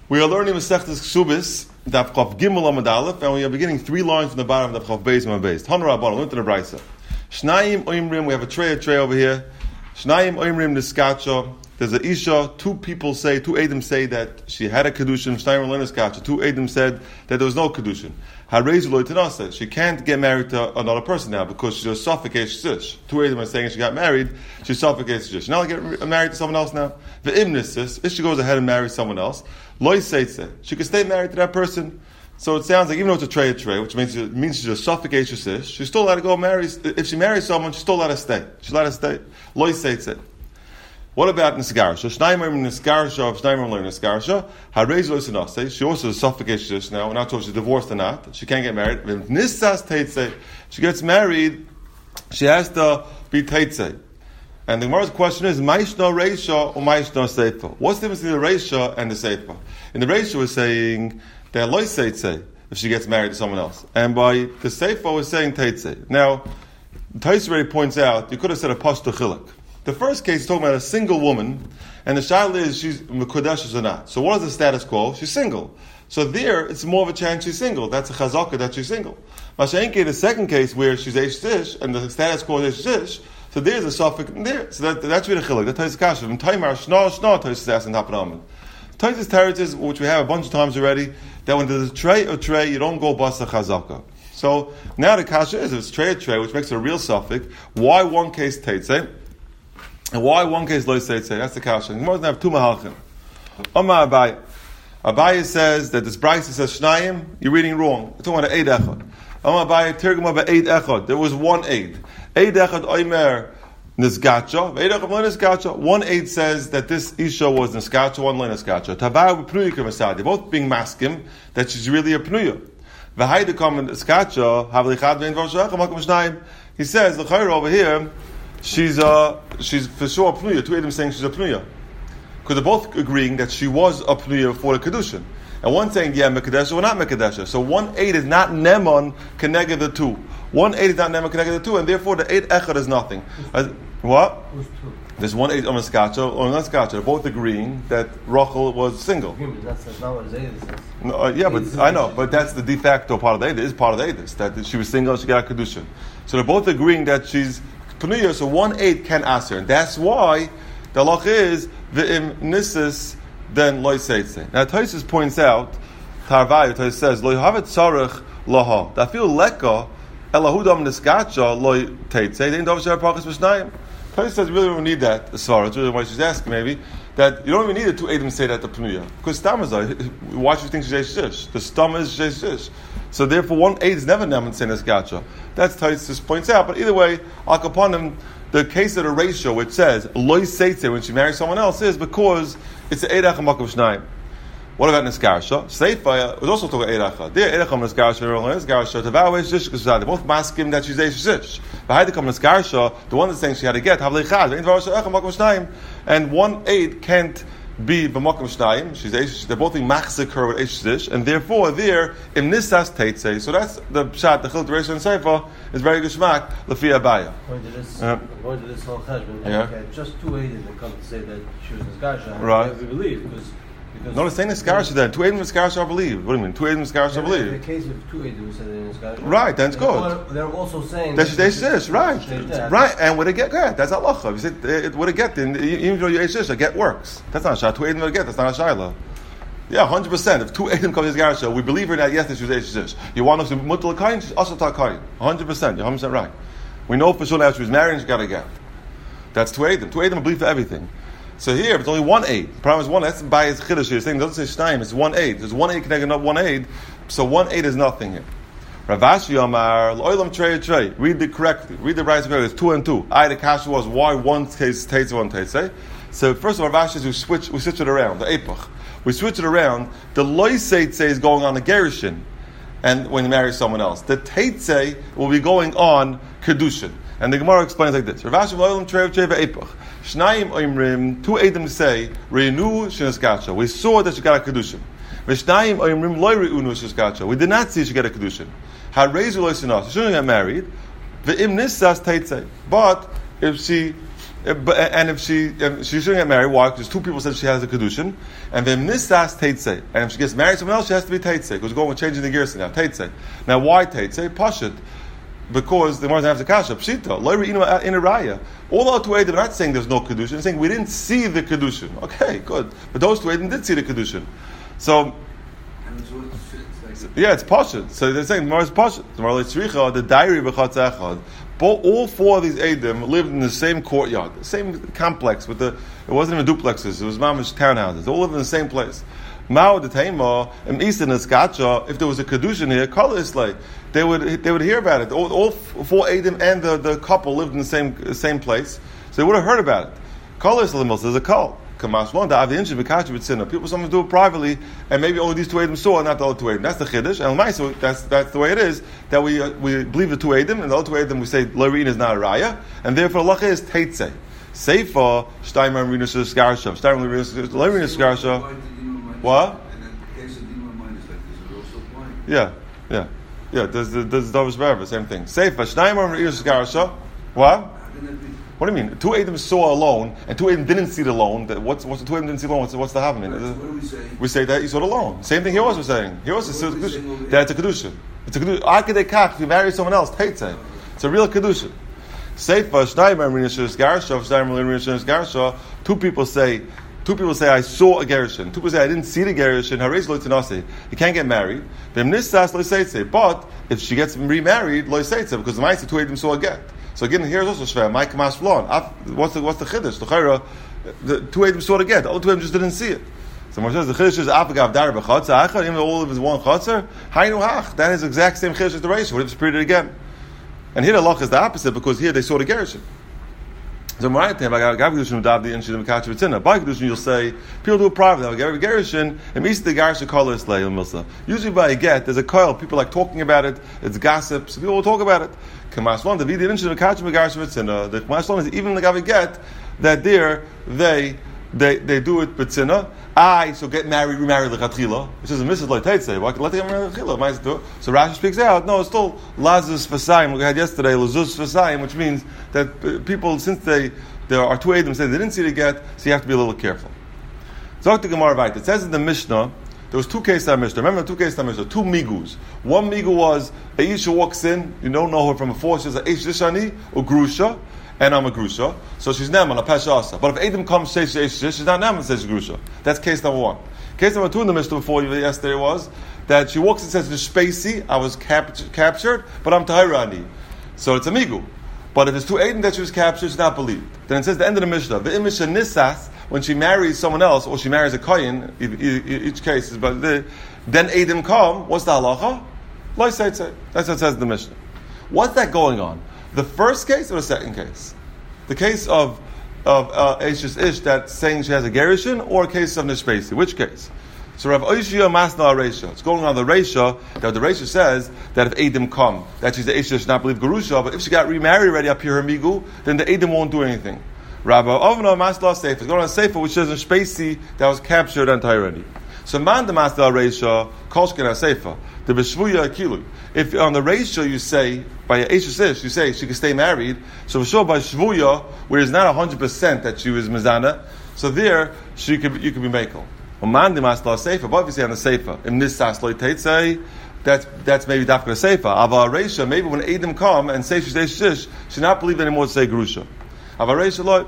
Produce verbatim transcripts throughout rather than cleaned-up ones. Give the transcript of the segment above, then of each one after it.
We are learning Masechtas Ksubis, Daf Chav Gimel Amud Aleph, and we are beginning three lines from the bottom of Daf Chav Beis Amud Beis. Tanu Rabbanan, we went to the Brisa. Shnayim Oimrim, we have a tray, a tray over here. Shnayim Oimrim Niskacha. There's an Isha, two people say, two Edom say that she had a Kedushin, Shnayim Oimrim Niskacha. Two Edom said that there was no Kedushin. Harei Lo Tanasa, she can't get married to another person now because she just suffocates Shish. Two Edom are saying she got married, she suffocates Shish. Now get married to someone else now. The Imnisis, if she goes ahead and marries someone else, Loi Seitze, she could stay married to that person. So it sounds like even though it's a tray, a tray, which means it means she just suffocates Shish, she's still allowed to go marry. If she marries someone, she's still allowed to stay. She's allowed to stay. Loi Seitze. What about Nisgarsha? Shnaimim Nisgarsha, Shnaimim Learn Nisgarsha. Harei Lo Tanasa, she also suffocates Shish now. We're not told she's divorced or not. She can't get married. Nissas Teitze, she gets married, she has to be Teitze. And the Gemara's question is, Maishna Reisha or Maishna Seifa? What's the difference between the Reisha and the Seifa? In the Reisha we're saying that Loi Seitze, if she gets married to someone else. And by the Seifa we're saying Teitze. Now, Tais already points out, you could have said a Pashto Chiluk. The first case is talking about a single woman, and the Shaila is she's Mekudeshes or not. So what is the status quo? She's single. So there, it's more of a chance she's single. That's a chazaka that she's single. Mashenke, the second case where she's Eish Shish, and the status quo is Eish Shish, so there's a suffix there. So that, that's really chiluk. That Tais Kasha. From Taimar, Shna, Shna, Tais Sas, and Tapanaman. Tais territories, which we have a bunch of times already, that when there's a tray or tray, you don't go basa chazaka. So now the Kasha is, if it's tray or tray, which makes it a real suffix, why one case Teitze? And why one case Lo Seitze? That's the Kasha. You must have two Mahalchim. Omar Abai. Abai says that this Brisa says Shnayim, you're reading wrong. It's talking about Eid Echad. Omar Abai, Tirgum about Eid Echad. There was one Eid. Eid Echad Oimer Nizgacha. Eid Echad Nizgacha. One Eid says that this Isha was Nizgacha, one Lo Nizgacha. Tavar Pnuya Kavasadi. Both being maskim that she's really a Pnuya. V'hayde Kam Nizgacha, Havlichad Vein Varshacha, Makom Shnayim. He says, the Chayra over here, She's uh, she's for sure a Pnuya. Two of them saying she's a Pnuya. Because they're both agreeing that she was a Pnuya for the Kedushin. And one saying, yeah, Mekadesha or not Mekadesha. So one eight is not Nemon Keneged the two. One eight is not Nemon Keneged the two, and therefore the eight Echad is nothing. Uh, what? There's one eight on Meskacha or Meskacha. They're both agreeing that Rachel was single. That's not what Zayda says. No, uh, yeah, but I know, but that's the de facto part of the Eidah. It is part of the Eidah, that she was single, she got a Kedushin. So they're both agreeing that she's Pnuya, so one eight can ask her, and that's why the halach is v'im nisis then loy seitze. Now Taisus points out, Tarvayu Taisus says loy havet tzarich laha. Da feel leka elahudam niskacha loy teitze. They didn't have pachas v'shnayim. Taisus says really don't need that. Svara. That's really why she's asking maybe that you don't even need the two Edom say that the Pnuya because stam is why should you think she's Shish? The stam is Shish. So therefore, one eight is never neman saying Gacha. That's Taisus points out. But either way, al kapanim, the case of the ratio which says loy seitze when she marries someone else is because it's the eidach makam shnayim. What about Niskarsha? Seifa was also talking about eidach. There eidach Niskarsha and Niskarsha. Tavawe shish because they both maskim that she's shish. But had to come Niskarsha, the one that's saying she had to get havleichad. And one eight can't be b'makom shnayim. She's eish. They're both being machzik her with eish zish, and therefore there im nisas teitze. So that's the pshat. The chiluk ratio and seifa is very geshmak lefi abaya. According to this, uh, according to this whole cheshbon, yeah. Okay, just two eidim that come to say that she was Niskarsha. Right. We believe because. Because no, the same Niskarsha then. Two Eidim Niskarsha, I believe. What do you mean? Two Eidim Niskarsha, I believe. In the case of two Eidim said Niskarsha. Right, that's good. They're also saying that she's Eish right. Right, and with a get, good. That's halacha. You said, it, with a get, then, even though you're Eish a get works. That's not a shayla. Two Eidim with a get, that's not a shayla. Yeah, one hundred percent. If two Eidim come to Niskarsha, we believe her that yes, that she was Eish You want us to mutal kain, she's also kain. one hundred percent. You're one hundred percent right. We know for sure that she was married and she got a get. That's two Eidim. Two Eidim believe for everything. So here, if it's only one aid, the problem is one, that's by his chiddush here, saying it doesn't say shnayim, it's one aid. There's one aid connecting up one aid, so one aid is nothing here. Rav Ashi Amar, L'olam trey trey, read the correctly, read the right correctly, it's two and two. I, the kasha was, why one case takes one takes, eh? So first of all, Rav Ashi is we switch, we switch it around, the epach. We switch it around, the loy seitze is going on the gerushin, and when you marry someone else. The teitze will be going on kedushin. And the Gemara explains like this. Rav Ashi L'olam trey trey ve'epach. Shnayim oimrim, two Edom say, reinu sheneskacha. We saw that she got a kedushin. V'shnayim oimrim loy reinu sheneskacha. We did not see she got a kedushin. Hareizu loy sinas. She shouldn't get married. V'im nissas teitze. But if she but and if she if she shouldn't get married, why? Because two people said she has a kedushin, and then nisas teitze, and if she gets married to someone else, she has to be teitze because we're going with changing the gears now. Teitze. Now, why teitze? Pashut. Because the Gemara doesn't have the kasha. Pshita. Lo re'inu in a raya. All the two Eidim are not saying there's no kedushin. They're saying we didn't see the kedushin. Okay, good. But those two Eidim did see the kedushin. So. Yeah, it's pashut. So they're saying the Gemara is pashut. The Gemara tzricha the diary b'chatz echad. All four of these Eidim lived in the same courtyard, the same complex. With the it wasn't even duplexes; it was mamish townhouses. They all lived in the same place. Mao the Taima and Eastern Eskacha. If there was a kedushin here, kol islay, they would they would hear about it. All, all four Eidim and the, the couple lived in the same same place, so they would have heard about it. Kol islay there's a kol. People sometimes do it privately, and maybe only these two Eidim saw, not the other two Eidim. That's the chiddush, and l'maisa, that's that's the way it is. That we uh, we believe the two Eidim, and the other two Eidim we say L'rein is not a raya, and therefore halacha is teitze. Seifa shtayim rinus skarsha, shtayim rinus skarsha. What? Yeah, yeah, yeah. There's the there's the Davish same thing. Seifa shtayim rinus skarsha. What? What do you mean? Two Eidim saw alone, and two Eidim didn't see it alone. What's, what's the two Eidim didn't see it alone? What's, what's the happening? Right, so what do we say? We say that he saw it alone. Same thing he was saying. He was saying that it's a kedusha. It's a kedusha. Akadei kach. If you marry someone else, teitze. It's a real kedusha. Seifa shnayim rinus garsha, shnayim rinus garsha. Two people say. Two people say I saw a gerushin. Two people say I didn't see the gerushin. Harez lo tenase. He can't get married. But if she gets remarried, lo because the ma'aseh two Eidim saw a get. So again, here's also shver. My kamas flon. What's the what's the chiddush? The chayra, the two Eidim saw it again. The other two Eidim just didn't see it. So Moshe says the chiddush is afagav dar b'chatzer. Achad even though all of it is one chatzer. Haynu hach. That is the exact same chiddush as the ratio. What if it's repeated again? And here the loch is the opposite because here they saw the gerushin. So by kedushin you'll say people do it privately. Every gerushin and meets the gerushin color is milsa. Usually by a get there's a coil. People like talking about it. It's gossip. So people will talk about it. The Kamash is even like a get that there they they they do it b'tzina. I so get married, remarried lechatchila, which is a missus like Teitze. Why let them get married lechatchila? So Rashi speaks out. No, it's still lazus fasayim. We had yesterday lazus fasayim, which means that people, since they there are two Eidim saying they didn't see the get, so you have to be a little careful. Talk to Gemara Vayit. It says in the Mishnah there was two cases in Mishnah. Remember the two cases in Mishnah, two migus. One migu was a Isha walks in, you don't know her from before. She's a Eish Dishani or Grusha. And I'm a grusha, so she's neman a pesha asa. But if Eidim comes says she's not neman says grusha. That's case number one. Case number two in the Mishnah before yesterday was that she walks and says V'shpeisi, I was cap- captured, but I'm tahirani. So it's a migu. But if it's two Eidim that she was captured, she's not believed. Then it says the end of the Mishnah. The imisha nisas when she marries someone else or she marries a kohen, each case is but the, then Eidim come. What's the halacha? Lo seitze. That's what it says in the Mishnah. What's that going on? The first case or the second case? The case of of uh, Eishes Ish that's saying she has a gerushin, or a case of Nishpesi? Which case? So Rav Oishia Masna Reisha. It's going on the Reisha that the Reisha says that if Eidim come, that she's the Eishes not believe Gerusha, but if she got remarried already up here her migu, then the Eidim won't do anything. Rabbi Ovna Masna Sefer. It's going on Sefer which says Nishpesi that was captured on Tyrani. So man the Masna Reisha Kolshkin Sefer. The Beshvuya Akilu. If on the ratio you say by Eishes Ish, you say she can stay married. So for sure by Shvuya, where it's not a hundred percent that she was Mizana, so there she could you could be Mekel. Man the Masla Sefer, but if you say on the Sefer, in this Sasloi Teitze, that's that's maybe Dafka Sefer. Ava Reisha, maybe when Eidim come and say she's Eishes Ish, she not believe anymore to say Grusha. Ava Reisha Loi.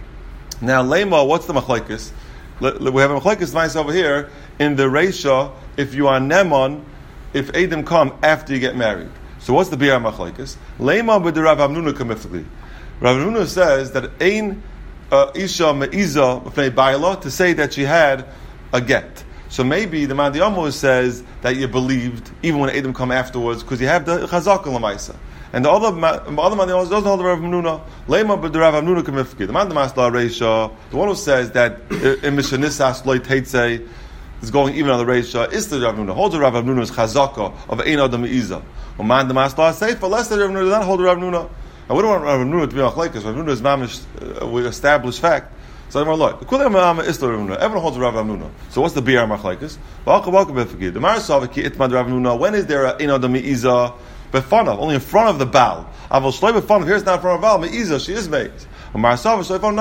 Now Lema, what's the Machlaikis? We have a Machlaikis nice over here in the Reisha. If you are Nemon, if Eidim come after you get married. So what's the Biyah Machlaikis? Leima b'de Rav Hamnuna kamifli. Rav Hamnuna says that ein uh, Isha me'iza b'fnei Baila to say that she had a get. So maybe the Mandi Amo says that you believed even when Eidim come afterwards because you have the Chazak l'maisa. And the other the other Mandi Amo doesn't hold the Rav Hamnuna. Leima b'de Rav Hamnuna kamifli. The Mandi Masla Reisha, the one who says that in Mishanisas loy teitze is going even on the Reisha, is the Rav Hamnuna. Holds the Rav Hamnuna is Chazaka of Ein Adam Me'iza. Man the Masla Sefer, less than Rav Hamnuna does not hold the Rav Hamnuna. And we don't want Rav Hamnuna to be Machlekes. Rav Hamnuna is mamish uh, with established fact. So I'm like, the Kulam Mama is the Rav Hamnuna. Everyone holds the Rav Hamnuna. So what's the Biyar Machlekes? Welcome, welcome, Befagid. The Marasaviki Itmad Rav Hamnuna. When is there a Ein Adam Me'iza? Befanav, only in front of the Baal. Aval Shloi Befanav. Here's not in front of Baal. Me'iza, she is made. So that's the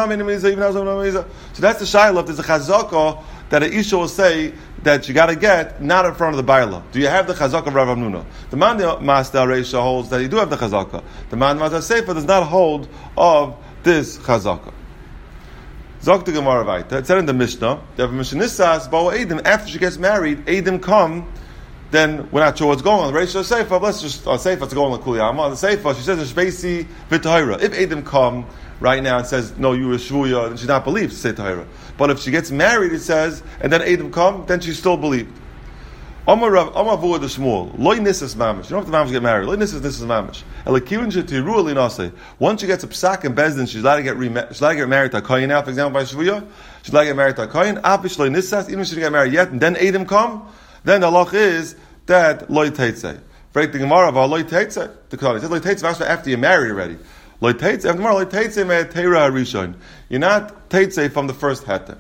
shayla. There's a chazaka that an isha will say that you got to get not in front of the baila. Do you have the chazaka of Rav Hamnuna? The man Master Reisha holds that you do have the chazaka. The man Master Sefer does not hold of this chazaka. Zok the Gemara Vayta. It said in the Mishnah that Mishnissas Bawa Eidim, after she gets married, Eidim come. Then we're not sure what's going on. The Reisha Sefer, let's just on Sefer, it's going on Kuliyama. On the Sefer, she says Shbeisi v'Tahira. If Eidim come right now and says no, you were shvuya, then she's not believed to say Tahira. But if she gets married, it says, and then Eidim come, then she's still believed. Amar Rav, Amar Vuad the Shmuel, Loi Nisas Mamish. You don't have the Mamish get married. Loi Nisas Nisas Mamish. Elakivin Shetiru Linase. Once she gets a psak and bezdin, she's allowed to get re- she's allowed to get married to a kohen now, for example, by shvuya. She's allowed to get married to a kohen. Apish Loi Nisas. Even if she didn't get married yet, and then Eidim come, then the halach is that Loi Teitzei. Break the Gemara of Loi Teitzei. The Kohen says Loi Teitzei after you're married already. Loi Teitzei. After Loi Teitzei me Teira Harishon. You're not Teitzei from the first heter.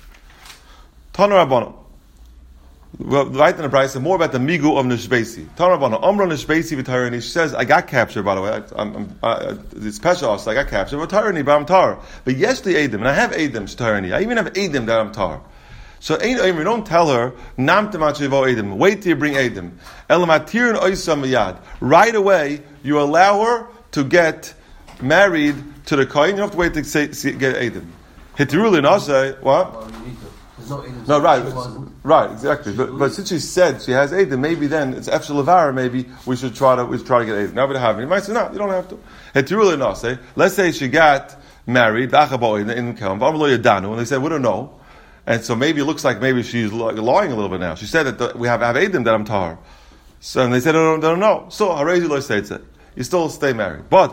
Tana Rabbanon. Right in the price, more about the migu of Nishbesi. Tana Rabbanon. Omra Nishbesi v'Tarani. She says, I got captured, by the way. I, I'm, I'm, uh, it's special, so I got captured. V'Tarani, but I'm tar. But yes, the Eidim, and I have Eidim, Tarani. I even have Eidim that I'm tar. So we don't tell her, Nam Tamachivo Eidim. Wait till you bring Eidim. Elamatir Oisa Miyad. Right away, you allow her to get married to the Kohen. You don't have to wait to say, see, get Eidim. Hitiruli Nase, what? No, no, right, right, exactly. But, but since she said she has Eidim, maybe then it's Efshel Levar. Maybe we should try to we should try to get Eidim. Now we don't have it. You might say no, you don't have to. Hitiruli Nase. Let's say she got married. And they said we don't know. And so maybe it looks like maybe she's lying a little bit now. She said that the, we have, have Eidim that I'm tar. So and they said, no, no, no, no. So Harezi Lo says it. You still stay married. But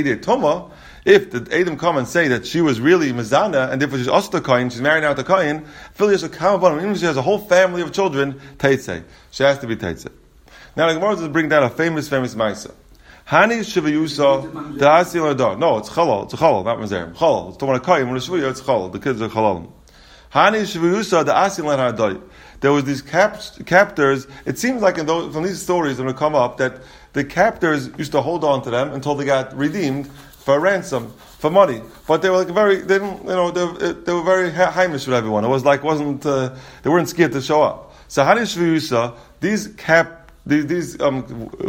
if the Eidim come and say that she was really Mizana, and therefore she's also Kohen, she's married now to Kohen, even if she has a whole family of children, Teitzei. She has to be Teitzei. Now the Gemara does bring down a famous, famous Maisa. Hani Shivayusa, the Asi Ladar. No, it's Chalal. It's a Chalal, not Mazer. Chalal. It's the one of Kohen. When it's Shivaya, it's Chalal. The kids are Chalalim. Hani Shivayusa, the Asi Ladar. There was these cap- captors. It seems like in those, from these stories when it come up that the captors used to hold on to them until they got redeemed for a ransom, for money. But they were like very, they didn't, you know, they, they were very heimish with everyone. It was like, wasn't, uh, they weren't scared to show up. So Hani Shivayusa, these cap, these, these um,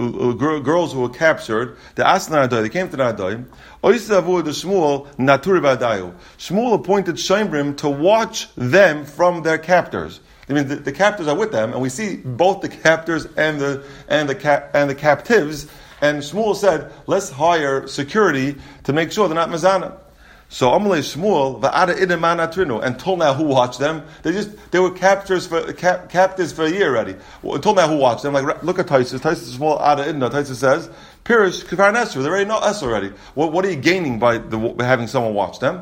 girls who were captured, the Asna Adai, they came to Adai. Oisavu the Shmuel Naturi Badayu. Shmuel appointed Shemrim to watch them from their captors. I mean, the, the captors are with them, and we see both the captors and the and the cap, and the captives. And Shmuel said, "Let's hire security to make sure they're not mazana." So Amalei Shmuel va'ada idaman atrinu. Until now, who watched them? They just they were captors for cap, captives for a year already. Well, until now, who watched them? Like look at Taisus. Taisus Shmuel ada idna. Taisus says, "Pirish kafar nesru." They're already not us already. What, what are you gaining by, the, by having someone watch them?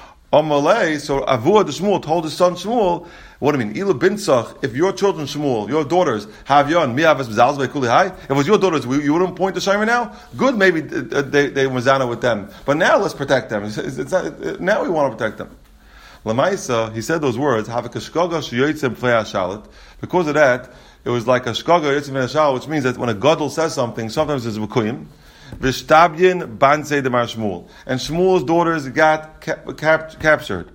Amalei. So Avua the Shmuel told his son Shmuel. What do you mean? Ilu binsach, if your children, Shmuel, your daughters, have yon, mi'avas b'zalz be'kuli hai, if it was your daughters, you wouldn't point to Shaimer now? Good, maybe they, they mazana with them. But now let's protect them. It's, it's not, now we want to protect them. Lamaisa, he said those words, have a kashkaga sheyotzem plei hashalit. Because of that, it was like a shkaga yotzem plei hashalit, which means that when a gadol says something, sometimes it's v'kuyim, v'shtabyin bansei demar Shmuel. And Shmuel's daughters got cap, cap, captured.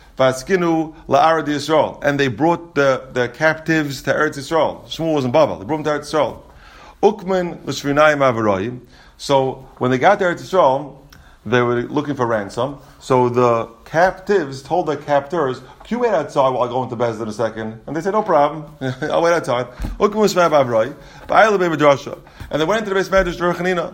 Vaskinu la'arad Yisrael, and they brought the, the captives to Eretz Yisrael. Shmuel was in Bavel. They brought them to Eretz Yisrael. Ukman l'shvinayim avarayim. So when they got to Eretz Yisrael, they were looking for ransom. So the captives told their captors, "Can you wait outside while I go into Bezdin in a second?" And they said, "No problem. I'll wait outside." Ukman l'shvinayim avarayim. Ba'ayla be'medrasha, and they went into the base medrash to Rechanina.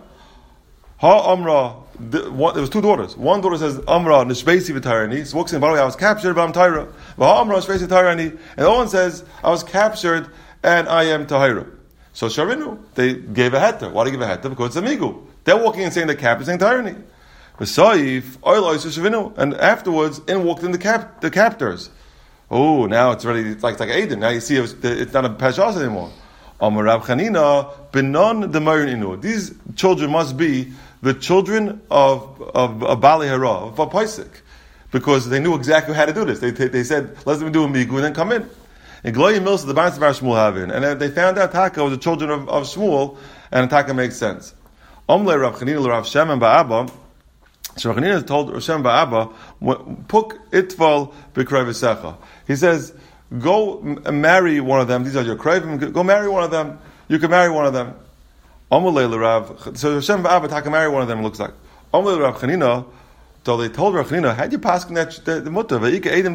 Ha Amra, the, one, there was two daughters. One daughter says, Amra, Nishbesi v'Tayrani. So walks in, by the way, I was captured, but I'm Tyra. Ha Amra, Nishbesi v'Tayrani. And the other one says, I was captured, and I am Tahira. So Sharinu, they gave a heter. Why do they give a heter? Because it's a migu. They're walking and saying they're captured, saying Tayrani. V'Saif, Oil Oysa Shavinu. And afterwards, in walked in the cap, the captors. Oh, now it's already, it's like, it's like Aiden. Now you see it's, it's not a Peshas anymore. Amar Rav Chanina, Benon the Inu. These children must be the children of of, of Bali Hara, of a Paisik, because they knew exactly how to do this. They they, they said, "Let them do a migu and then come in." And Gloria Mills, the Bans of Shmuel have in, and they found out Taka was the children of, of Shmuel, and Taka makes sense. Amle Rav Chanina Rav Shem and Ba'aba, So Chanina told Hashem Ba'aba, Puk itval b'krayvisecha. He says, go m- marry one of them. These are your krayvim. Go marry one of them. You can marry one of them. Amulei Rav. So Hashem Ba'aba can marry one of them. It looks like Amulei Rav Chanina. So they told Rav Chanina, how do you pass that the, the mutter? There's Eidim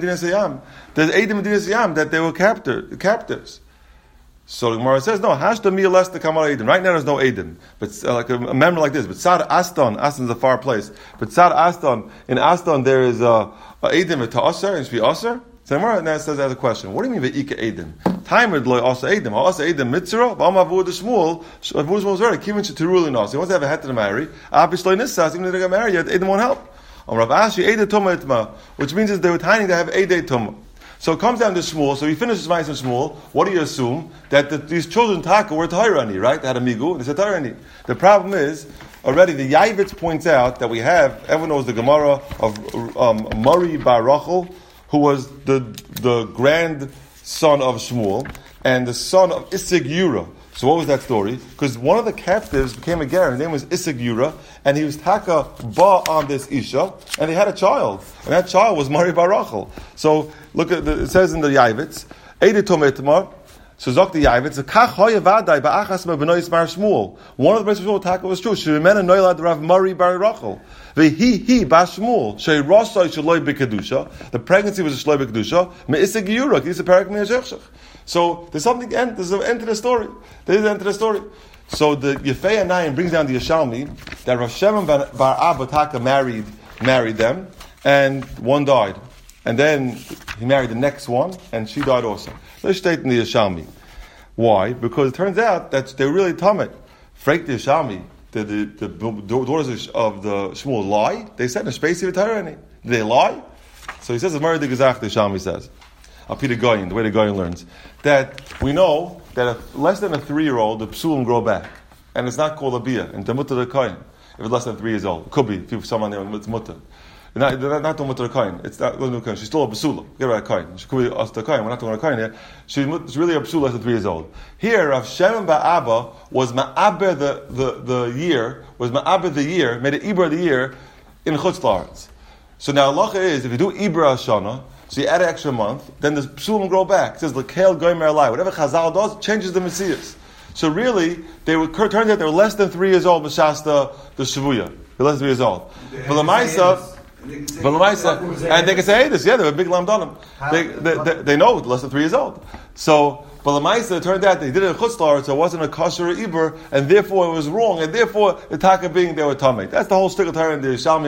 Dinas Yam that they were captor, captives. So the Gemara says, no, hashda mi less the kamar Eidim. Right now there's no Eidim. But uh, like a, a memory like this. But Sad Aston, Aston is a far place. But Sad Aston, in Aston there is a, a Eidim to Aser, and it should be Aser. So the Gemara now says as a question, what do you mean Ve'ika Eidim? Timer loy Aser Eidim. Aser Eidim mitzvah, ba'am avu de Shmuel, avu de Shmuel is ready. Kivin shetiruli nos. He wants to have a het to marry. Abish loy nissas, even if they got married yet, Eidim won't help. Rav Ashi Eidei Tumah Itma, which means is they were trying to have Eidei Tumah. So it comes down to Shmuel. So he finishes Ma'aser in Shmuel. What do you assume? That the, these children Taka were Tairani, right? They had a Migu, and they said Tairani. The problem is, already the Yavitz points out that we have, everyone knows the Gemara of um, Mari bar Rachel, who was the the grandson of Shmuel, and the son of Isig Yura. So what was that story? Because one of the captives became a ger. His name was Isig Yura, and he was taka ba on this isha, and they had a child, and that child was Mari bar Rachel. So look at the, it says in the Yavitz, Eidei Tumah Itmar. So Zok the Yavitz, Kach hoye vadai ba'achas ma b'nois mar Shmuel. One of the best Shmuel taka was true. Shemena noilad Rav Mari bar Rachel. Vehi hi ba Shmuel. Shei rosai shaloi b'kedusha. The pregnancy was a shaloi b'kedusha. Me Isig Yura. He's a parak me hashechshech. So there's something end. There's an end to the story. There's an end to the story. So the Yefei Anayim brings down the Yeshalmi that Rav Shimon bar Abba Taka married married them, and one died, and then he married the next one, and she died also. Let's state in the Yeshalmi. Why? Because it turns out that they're really tamid. Freik the Yeshalmi, the, the, the daughters of the Shmuel lie. They said in a space of Did they lie? So he says, "Amar the Gezach." The Yeshalmi says, "Al pi the Goyin," the way the Goyin learns, that we know that if less than a three-year-old, the psulim grow back, and it's not called a bia. And the mutter the kohen, if it's less than three years old, it could be if you someone there it's mutter. Not not the mutter the kohen. It's not the kohen. She's still a basula. Get right, kohen. She could be us the kohen. We're not talking about kohen here. She's really a basula less than three years old. Here, Rav Shimon bar Abba was ma'aber the the the year was ma'aber the year made an ibra the year in Chutz La'aretz. So now halacha is if you do ibra Hashana, so you add an extra month, then the psulim grow back. It says l'kel goymer alai. Whatever Chazal does changes the Messias. So really, they were turns out they were less than three years old. B'shasta the shavuya, they're less than three years old. But l'maisa, but l'maisa, and they can say this. Yeah, they have a big lamdanim. They, they, they they know less than three years old. So. But l'maisa, it turned out they did it in Chutz La'aretz, so it wasn't a kosher or iber, and therefore it was wrong, and therefore the taka being they were tamei. That's the whole stick of Torah in the Yeshalmi.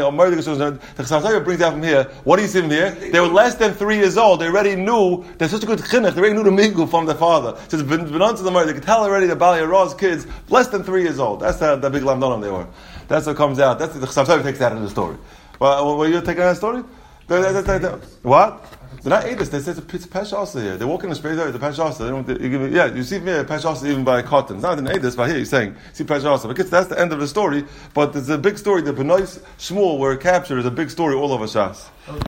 The Chasam brings out from here. What do you see from here? They were less than three years old. They already knew. They're such a good chinuch. They already knew the migu from their father. It says b'non to the mother. They could tell already the Bali Yaro's kids less than three years old. That's the, the big lamdonim they were. That's what comes out. That's the Chasam takes that in the story. Well, were you taking that story? The, the, the, the, what? They're not Edis. They say it's a Pesha also here. They walk in the space area, the Pesha also. They don't, they, you give, yeah, you see me a Pesha also even by cotton. It's not an Edis, but here you're saying, see Pesha also. Because that's the end of the story. But there's a big story. The Benois Shmuel were captured is a big story all over Shas.